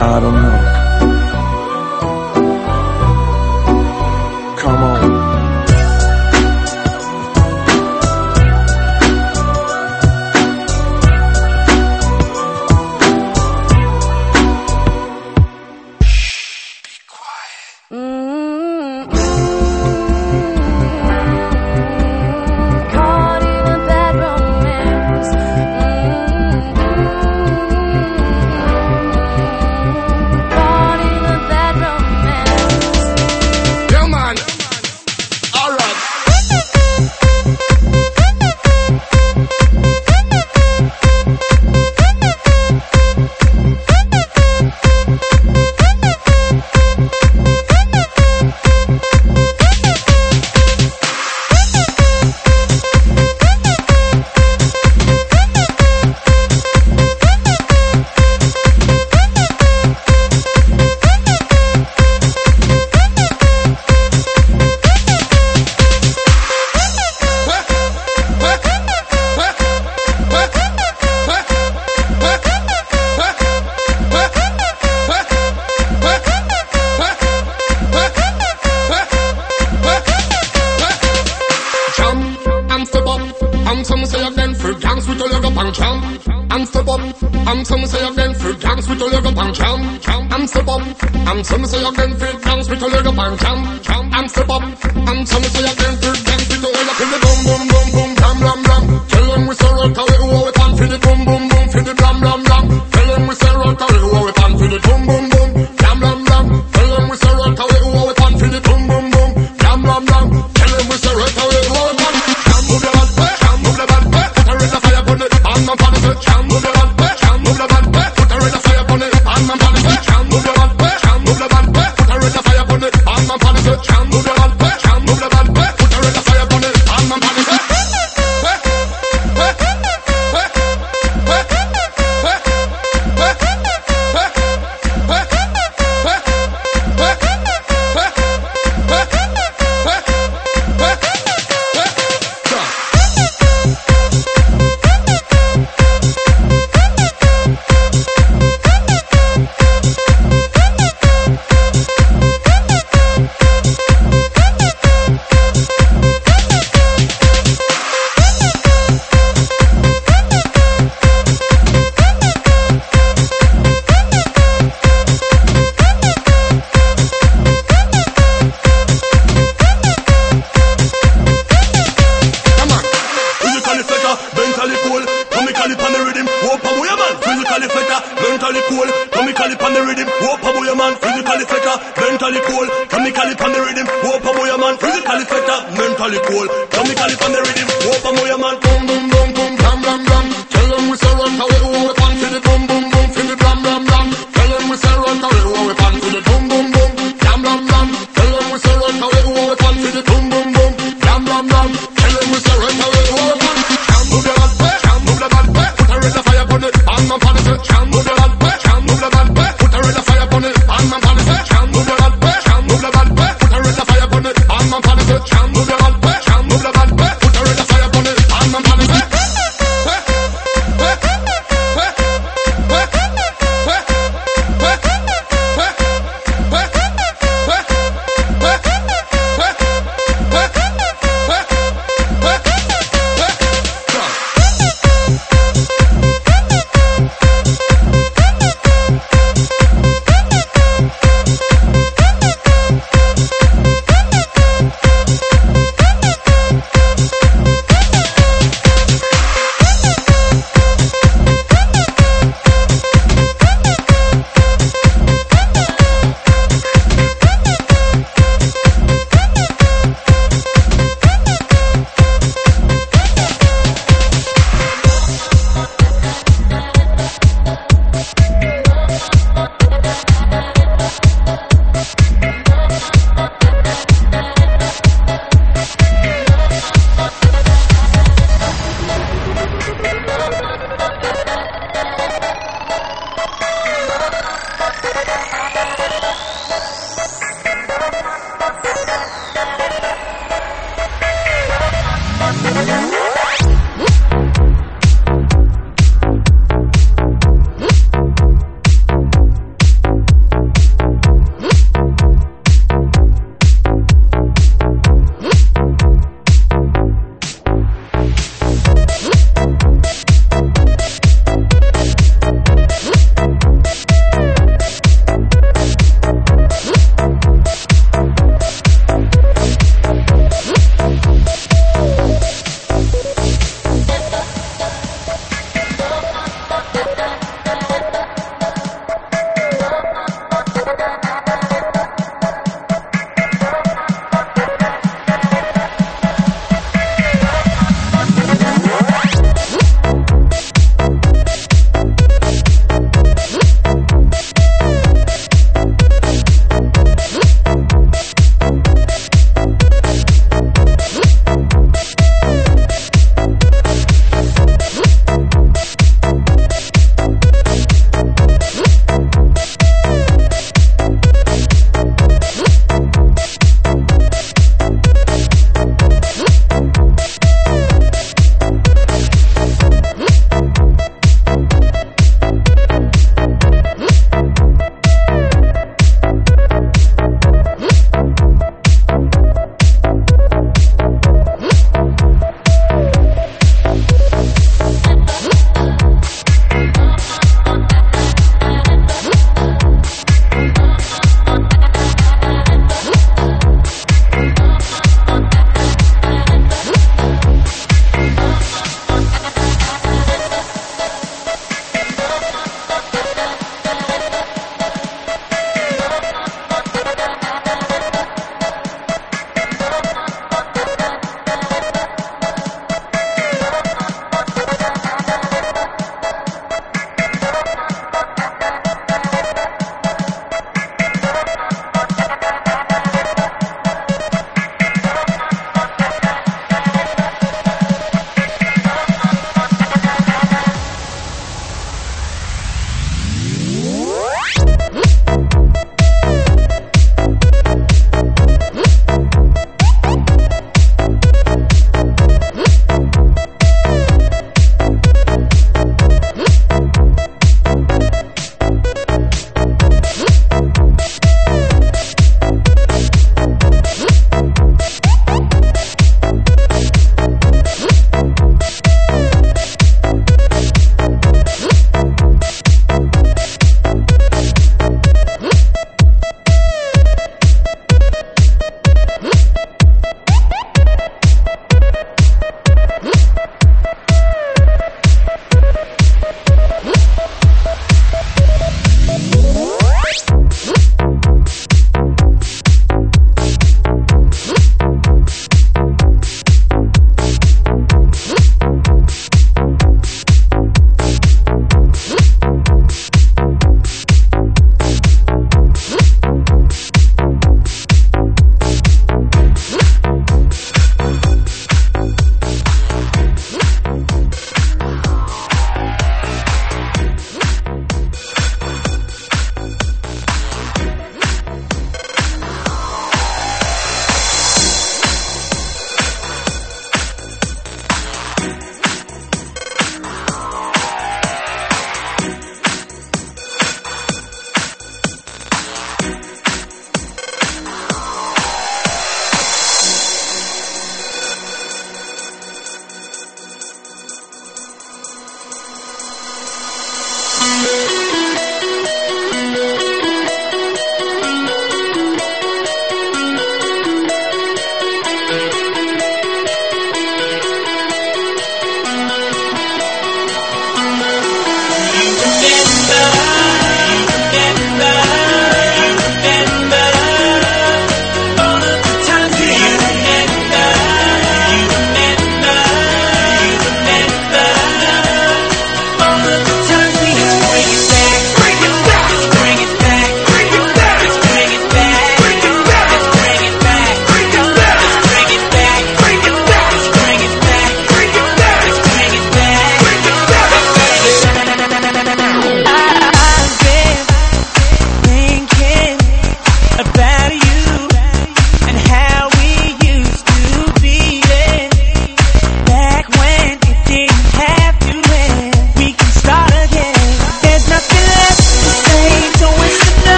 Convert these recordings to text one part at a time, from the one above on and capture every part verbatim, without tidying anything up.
I don't know. Come on.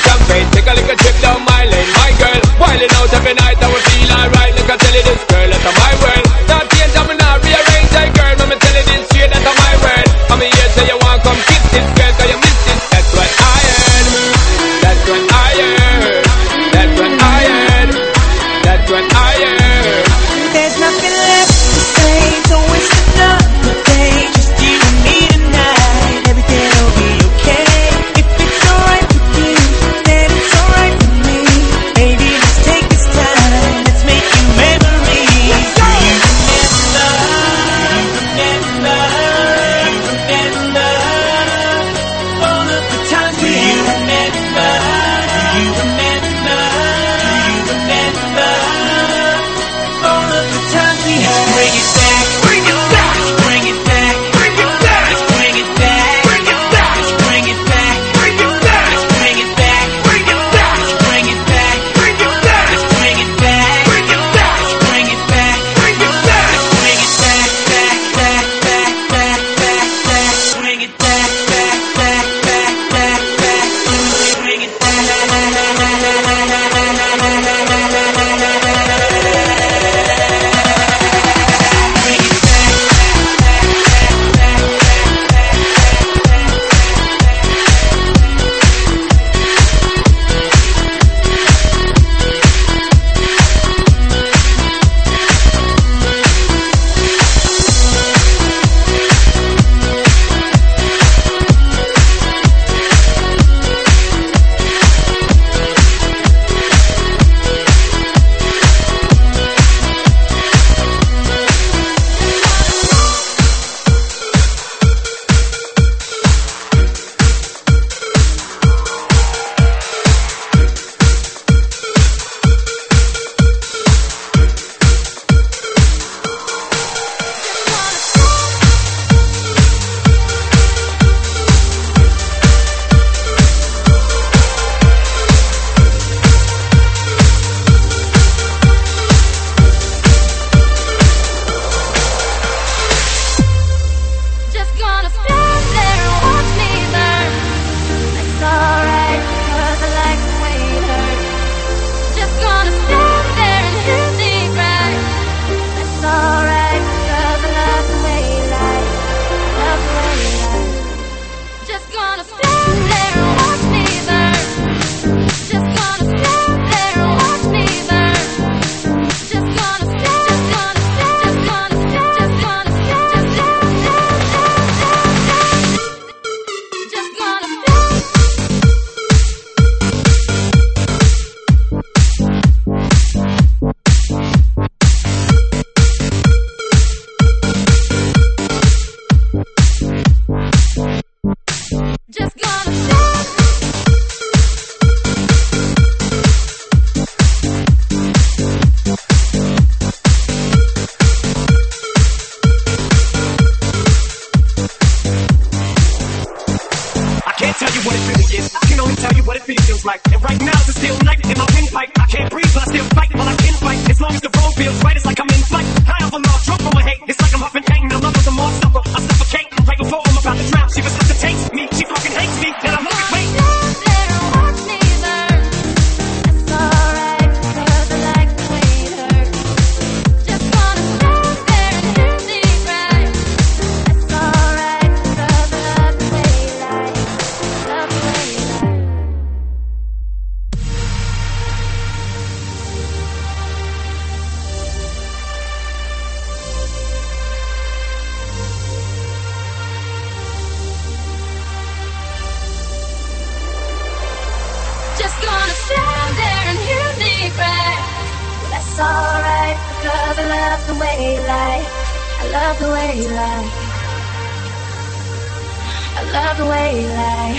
champagne, take a little trip down my lane. My girl, wilding out every night, I will feel alright. Look, I tell you this, girl, that's my world. Not change, I'm not rearrange, hey girl. Let me tell you this, straight, that's my word. I'm here, say you want come kiss this girl, cause you miss this. That's what I heard. That's what I heard. That's what I heard. That's what I heard. There's nothing left to say, don't waste another day. Just you and me tonight, everything will be okay. If it's alright with you, then it's alright with me. Baby, let's take this time, let's make new memories. Let's go! Do you remember, do you remember, do you remember all of the times we you remember, do you remember, do you remember all of the times we had? Bring it back, bring it back, bring it back, bring it back, let's bring it back, bring it back, let's bring it back, bring it back, let's bring it back, bring it back, let's bring it back, bring it back, let's bring it back, bring it back, let's bring it back, bring it back, let's bring it back, back, back, back, back, back, back, bring it back, back, back, back, back, back, bring it back. Just gonna stand there and watch me burn. That's alright, cause I like the way it hurts. Just gonna stand there and hear me cry. That's alright, cause I love the way you lie. Love the way you lie. Just gonna stand there and watch me burn. Just gonna stand there and watch me burn. Just gonna stand, just gonna stand, just gonna stand, just gonna stand, just stand, just gonna stand. Just gonna stand. I can't tell you what it really is. I can only tell you what it feels like. And right now it's a steel night in my windpipe. I can't breathe, but I still fight. Well, I can fight. As long as the road feels right, it's like I'm in flight. High off a log, drunk from my hate. It's like I'm huffing pain. I love her some more supper. I suffocate right before I'm about to drown. She was supposed to taste me. She fucking hates me. And I'm looking, wait. Stand there and watch me burn. That's alright, cause I like the way it hurts. Just gonna stand there and hear me cry. That's alright, cause I love the way you lie. Love the way you lie. Just gonna stand there and hear me cry. Well, that's alright, because I love the way you lie. I love the way you lie. I love the way you lie.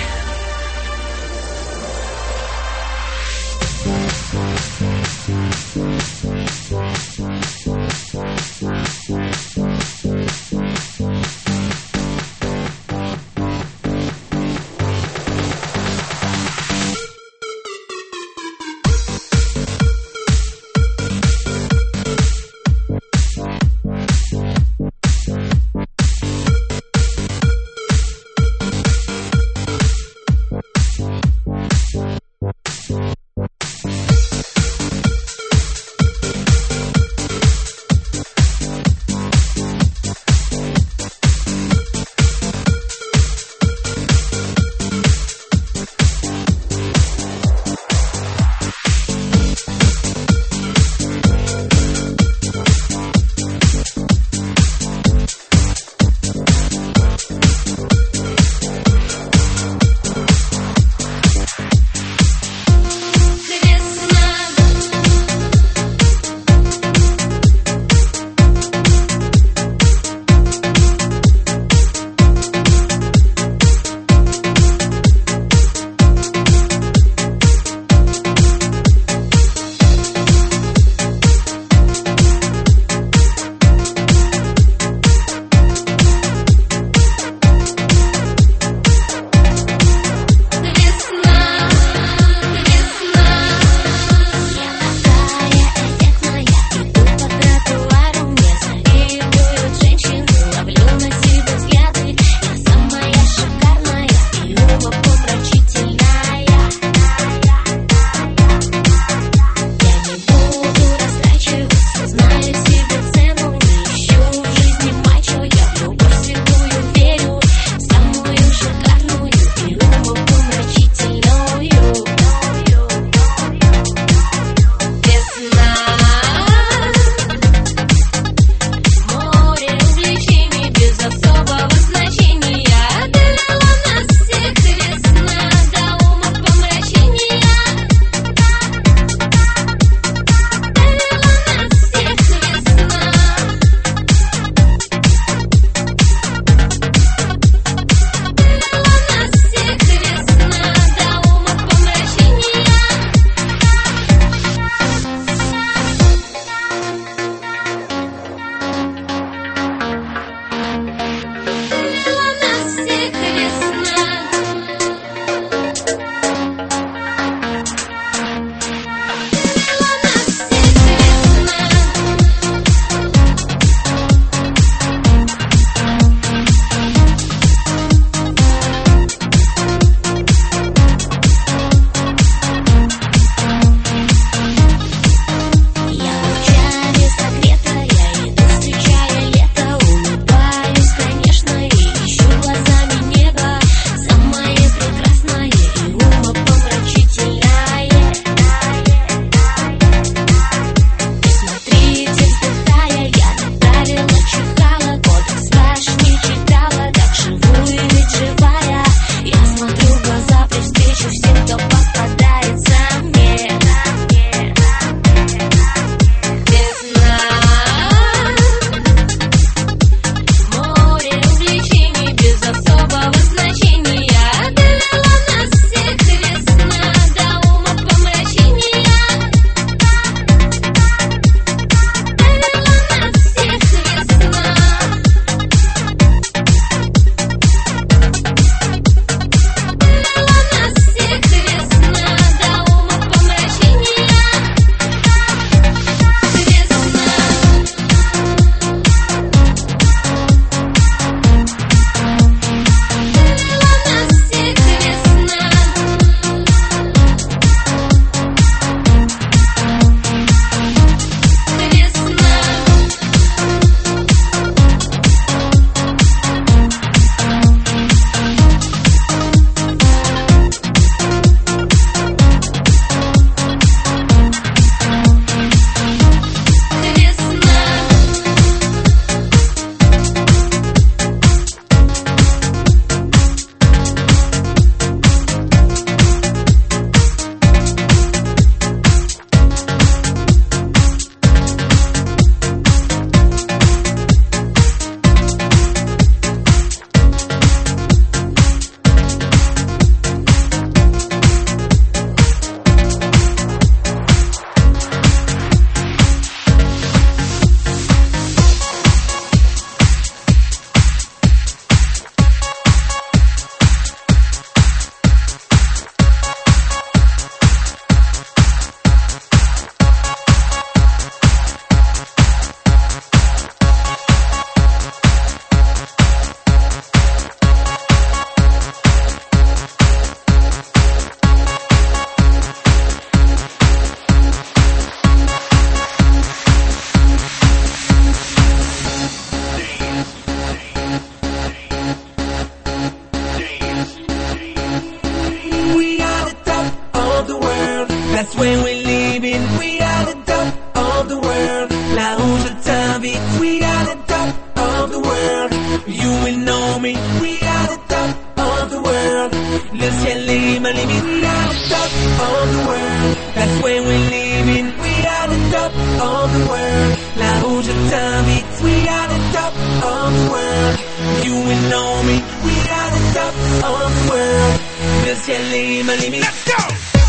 That's where we're living. We are the top of the world. Là où je t'invite. We are the top of the world. You will know me. We are the top of the world. Le ciel est ma limite. We are the top of the world. That's where we're living. We are the top of the world. Là où je t'invite. We are the top of the world. You will know me. We are the top of the world. Le ciel est ma limite. Let's go!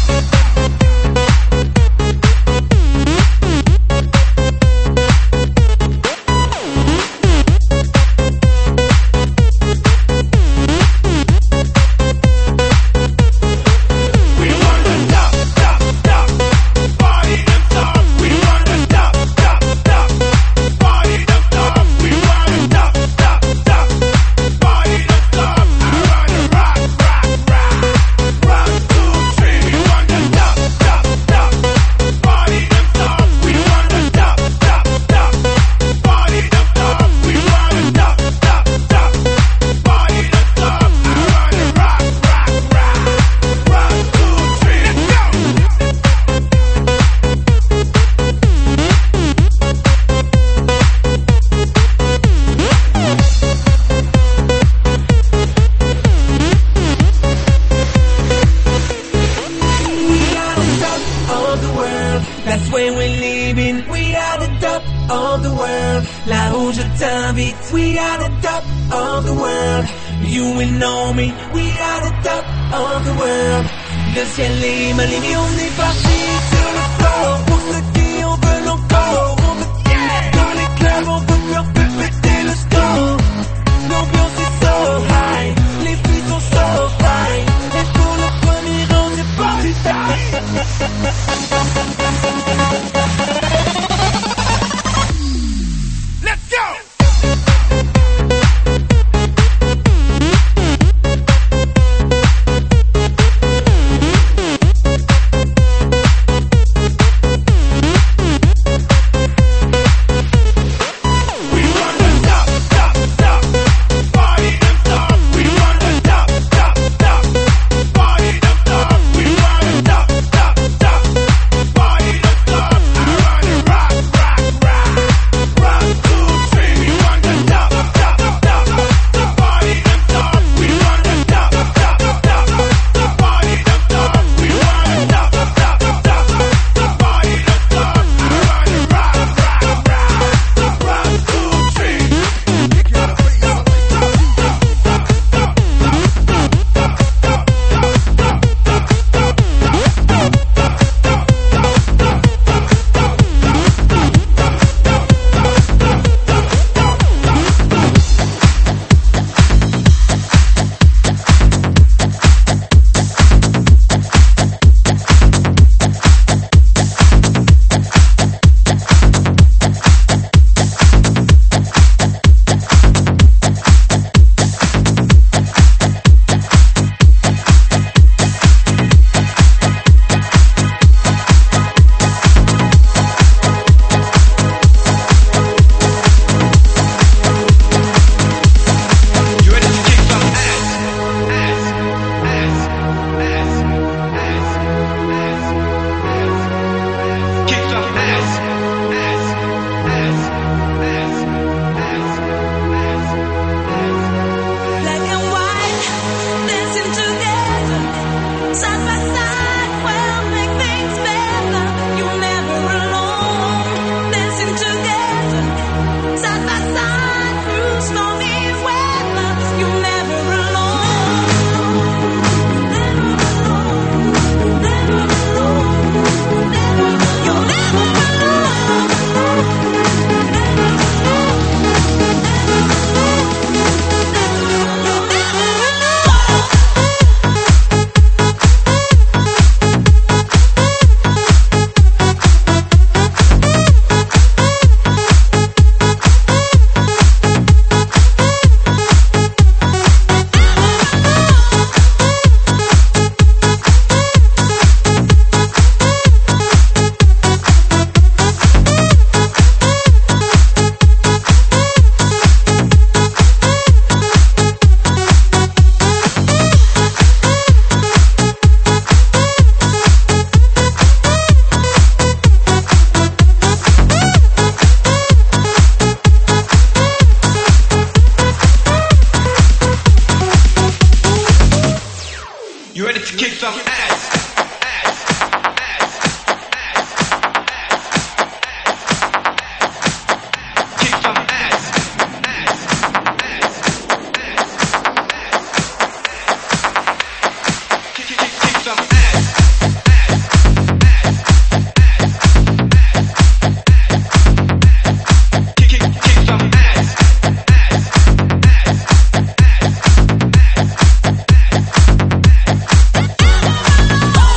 We are the top of the world. You will know me. We are the top of the world. Le ciel est ma limite. On est parti sur le floor. Pour ceux qui en veulent encore. On veut yeah. Dans les clubs, on veut faire péter le score. L'ambiance est so high. Les filles sont so fine. Et pour le premier round, c'est parti. Let's go! to kick some ass. Oh!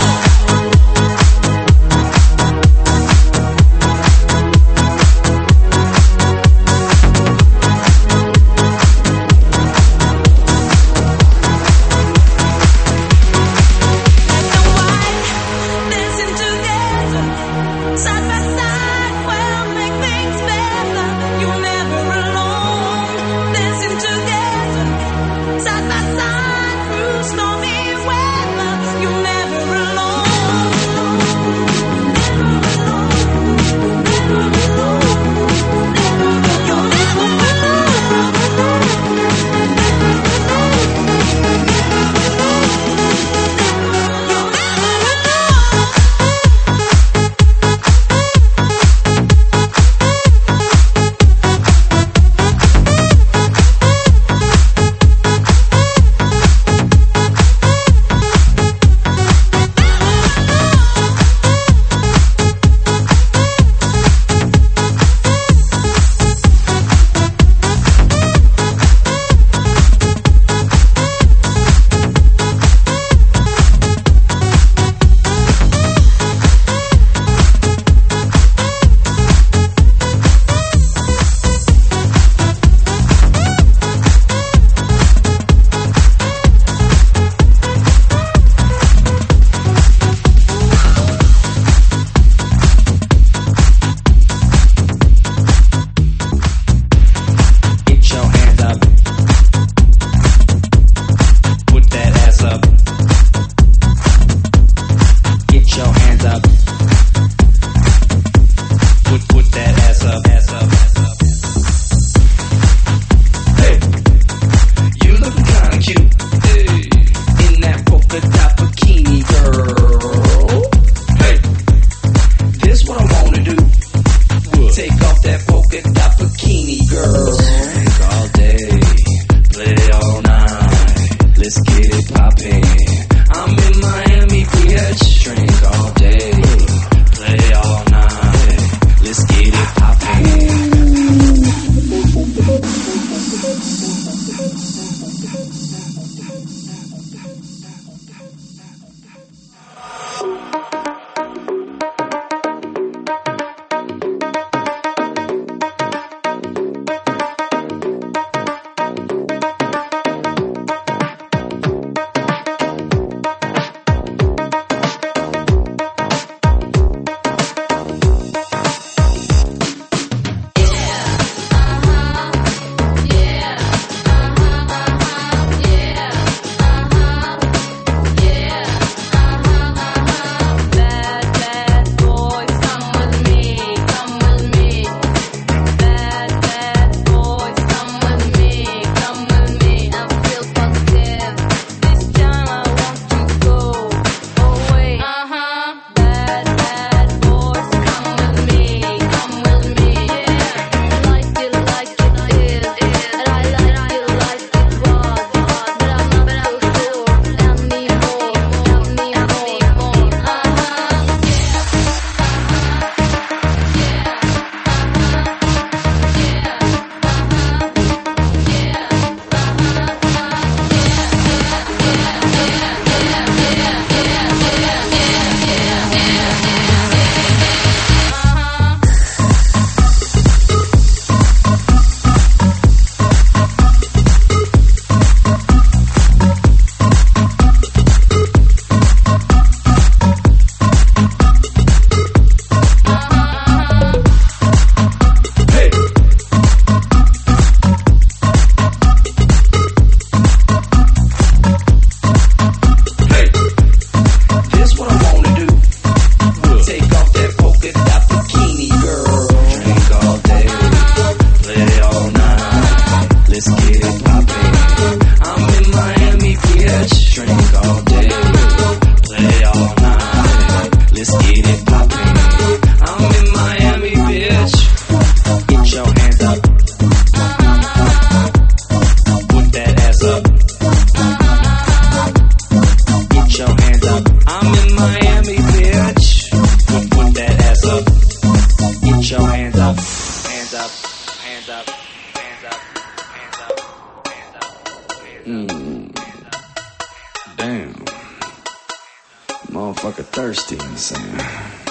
I'm in Miami, bitch. Put, put that ass up. Get your hands up. Hands up. Hands up. Hands up. Hands up. Hands up. Hands up. Mm. Damn. Motherfucker thirsty, I'm saying.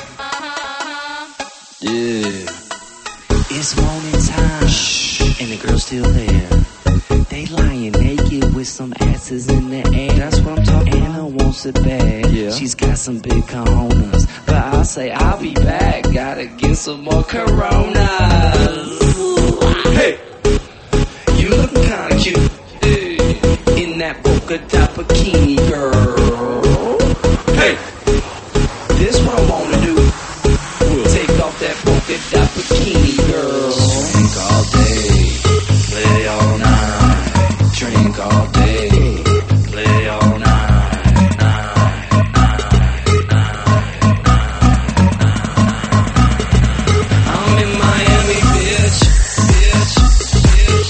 Yeah. It's morning time, shh, and the girl's still there. They lying naked with some asses in the air. That's what I'm talking. Anna wants it bad. Yeah. She's got some big cojones, but I say I'll be back. Gotta get some more Coronas. Hey, You looking kinda cute eh, in that polka dot bikini, girl. hey. This what I wanna do. Take off that polka dot bikini, girl. Drink all day, play all night. Drink all day, play all night. Night, night, night, night. I'm in Miami, bitch. Bitch, bitch,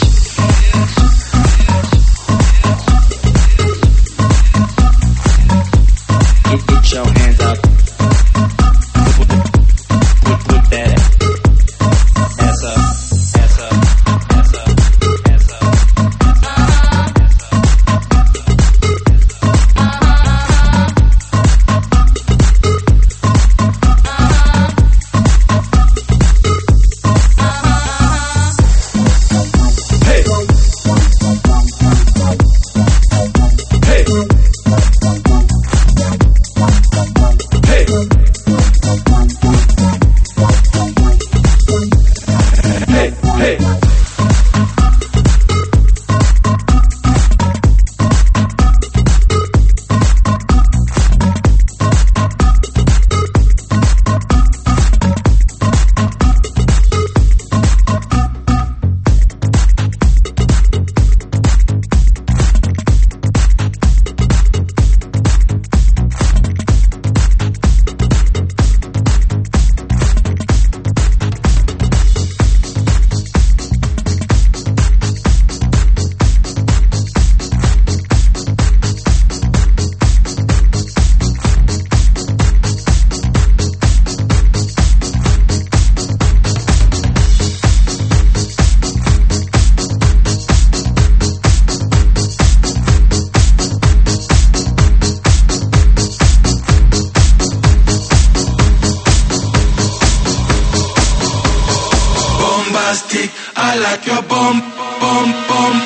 bitch. Get, get your hands up. Put, put, put that ass up, ass up, ass up, ass up. Hey, hey, hey, hey, hey. Bombastic, I like your bum, bum, bum.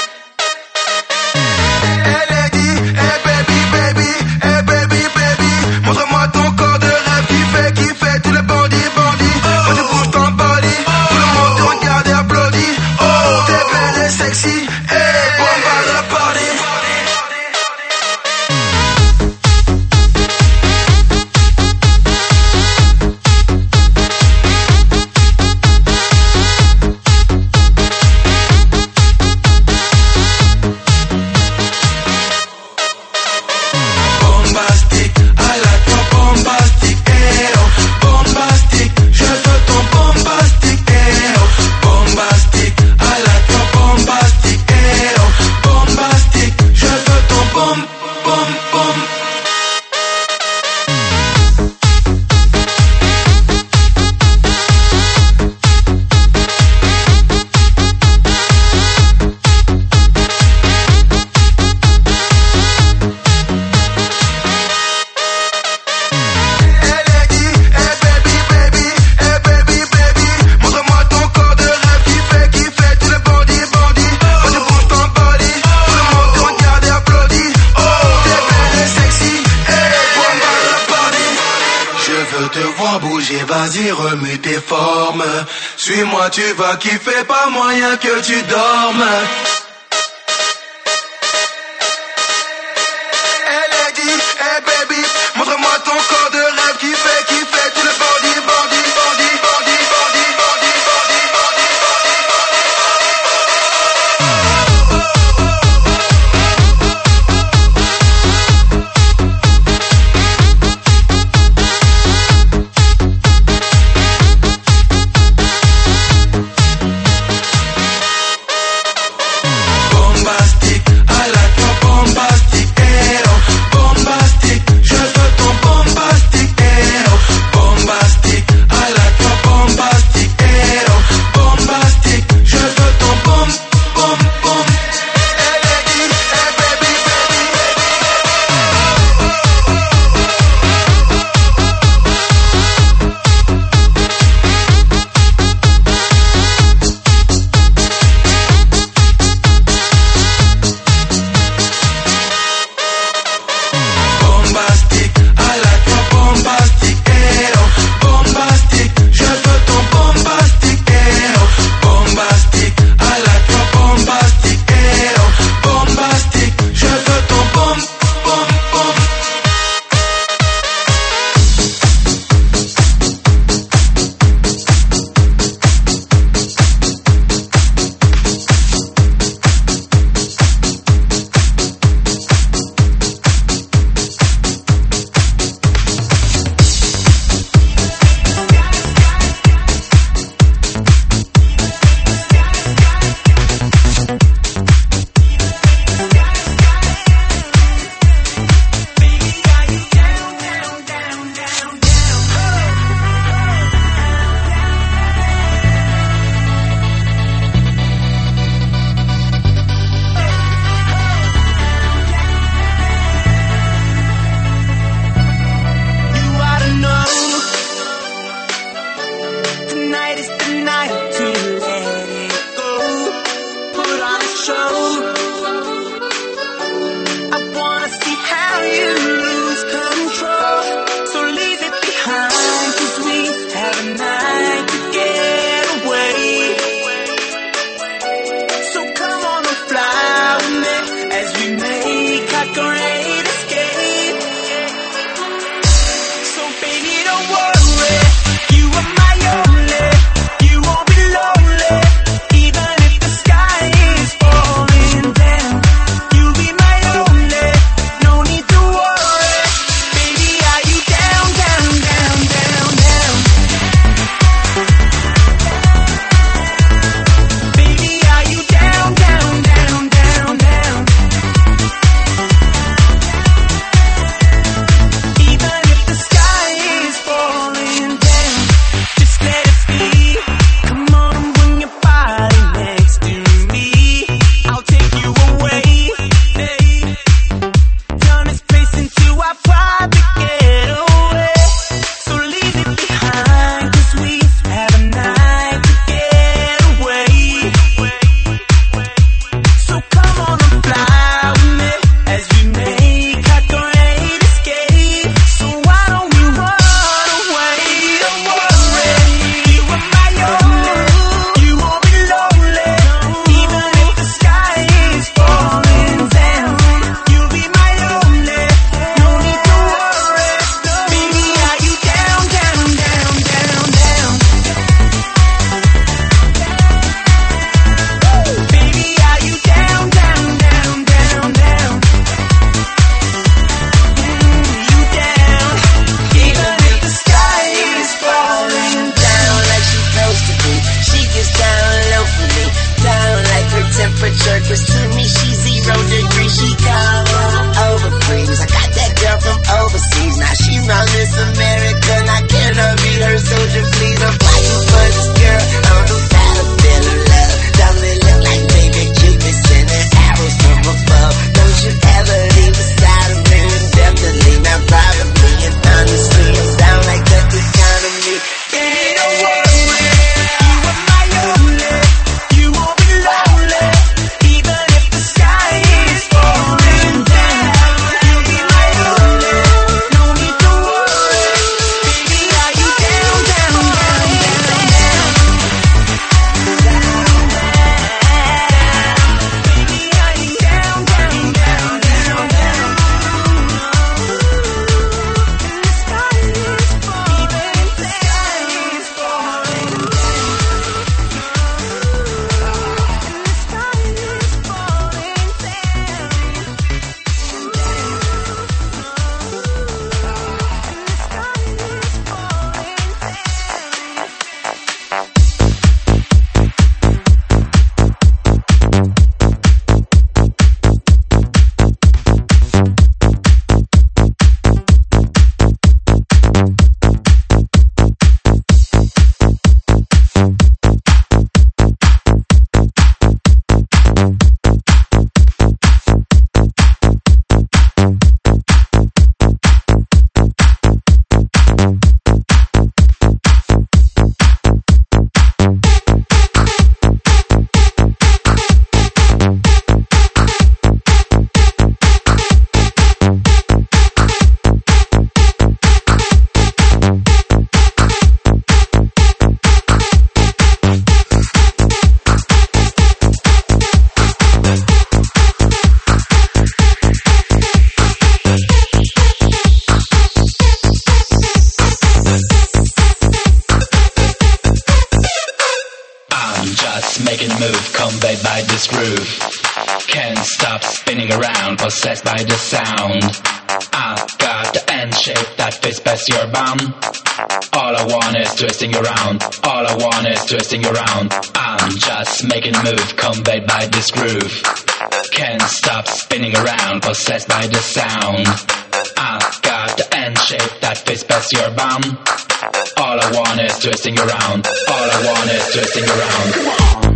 Elle a dit, hey baby, baby, hey baby, baby. Montre-moi ton corps de rêve qui fait, qui fait tous les bandits, bandits. Quand tu bouges ton body, tout le monde te regarde et applaudit. Oh, t'es belle et sexy, hey, bomba la party. Bombastic, I like your bombastic, eh oh. Bombastic, je veux ton bombastic, eh oh. Bombastic, I like your bombastic, eh oh. Bombastic, je veux ton bom, bom, bom. Elle a dit, hey baby, baby, hey baby, baby. Montre-moi ton corps de rêve qui fait, qui fait tous les bandits, bandits. Quand tu bouges ton body, tout le monde te regarde et applaudit. Oh, t'es belle et sexy, hey, bomba la party. Je veux te voir bouger, vas-y remue tes formes. Suis-moi, tu vas kiffer, pas moyen que tu dormes. Elle a dit, hey baby, montre-moi ton corps de rêve qui fait, qui fait tous les bandits, bandits, bandits, bandits, bandits, bandits, bandits, bandits, this groove. Can't stop spinning around, possessed by the sound. I've got the end shape that fits past your bum. All I want is twisting around. All I want is twisting around. I'm just making a move conveyed by this groove. Can't stop spinning around, possessed by the sound. I've got the end shape that fits past your bum. All I want is twisting around. All I want is twisting around. Come on.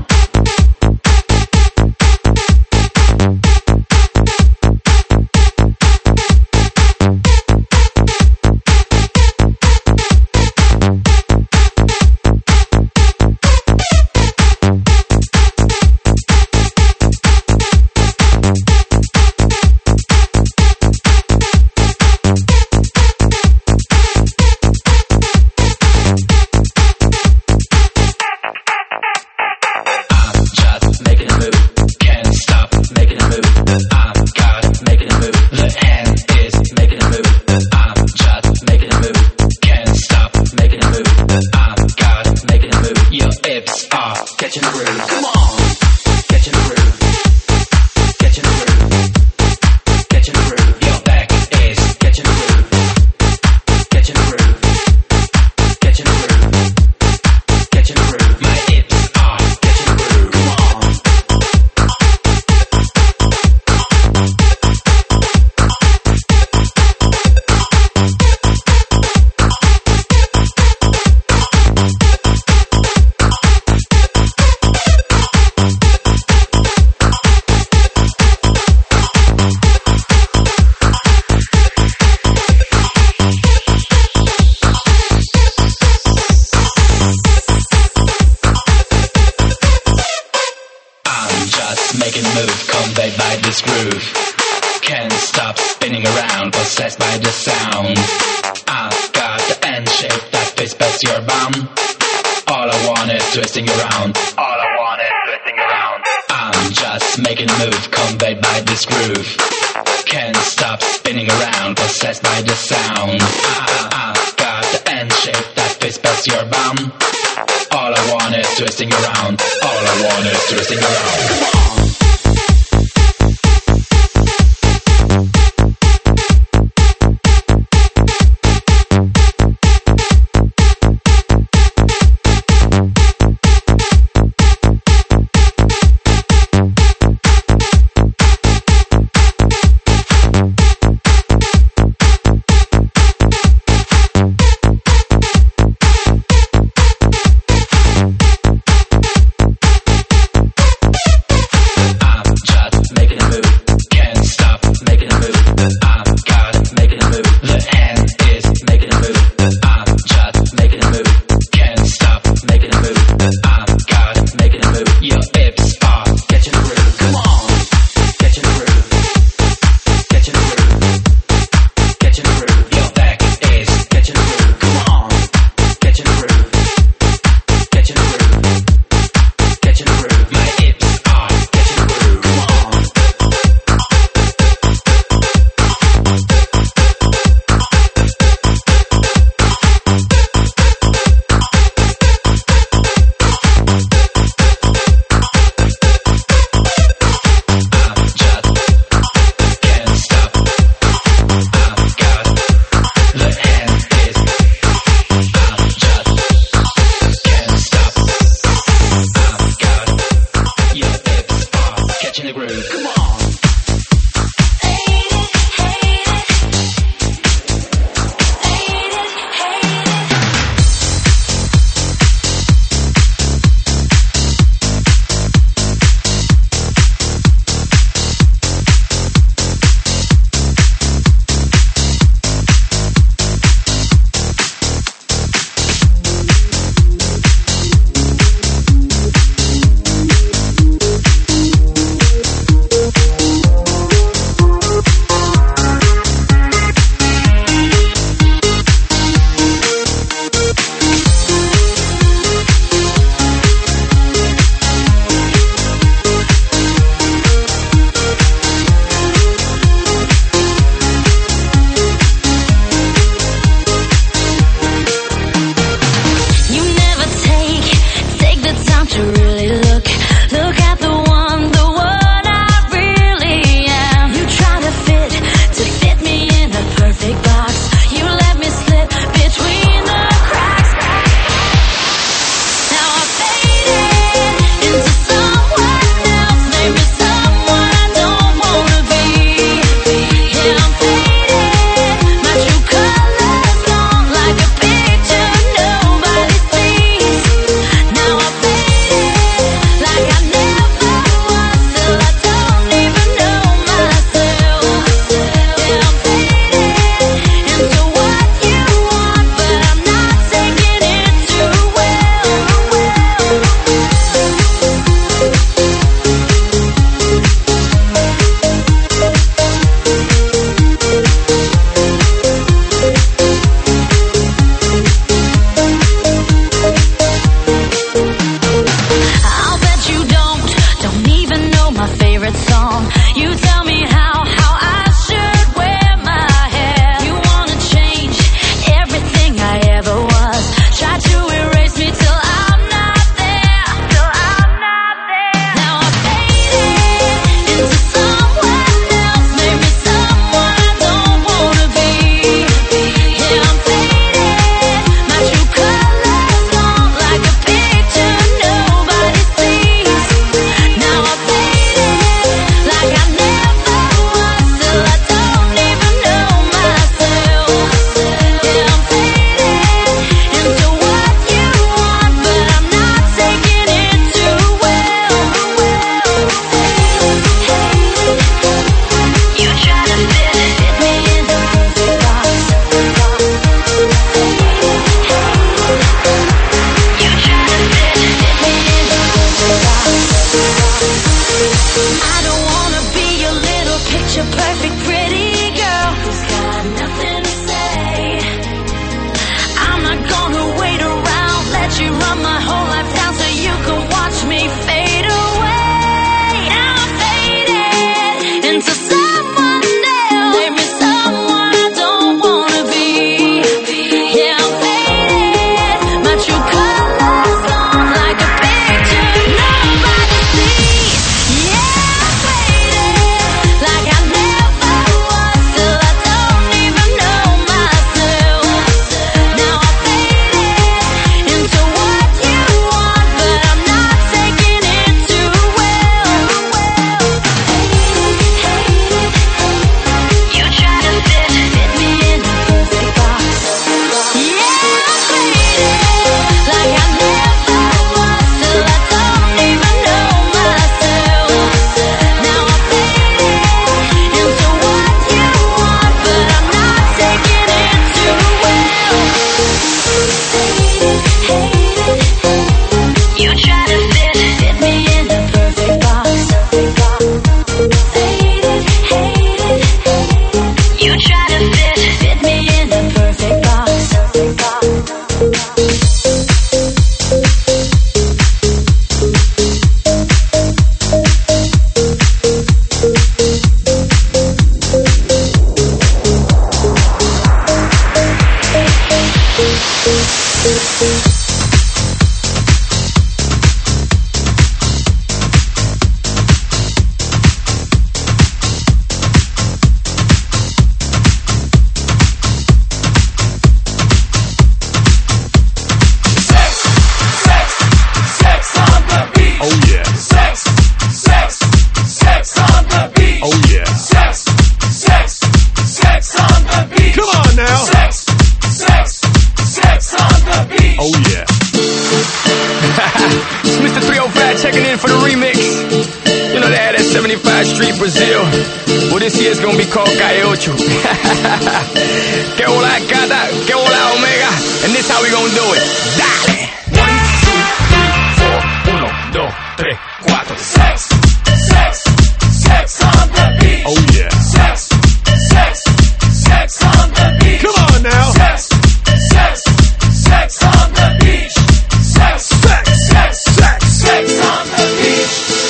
Street, Brazil. Well, this year's gonna be called Calle Ocho. Que hola, Cata, que hola, Omega. And this how we gonna do it. Dale. One, two, three, four. Uno, dos, tres, cuatro. Sex, sex, sex on the beach. Oh yeah. Sex, sex, sex on the beach. Come on now. Sex, sex, sex on the beach. Sex, sex, sex, sex, sex on the beach.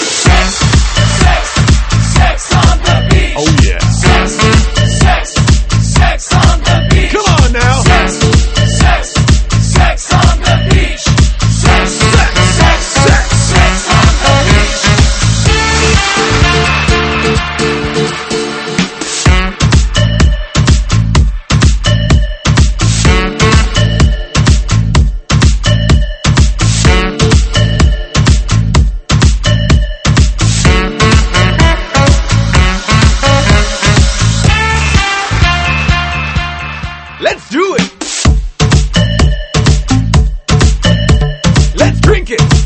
Oh yeah. Sex, sex, sex on the beach. Come on now. Sex, sex, sex on the beach. Sex, sex, sex, sex, sex on the beach. Let's do it. Let's drink it.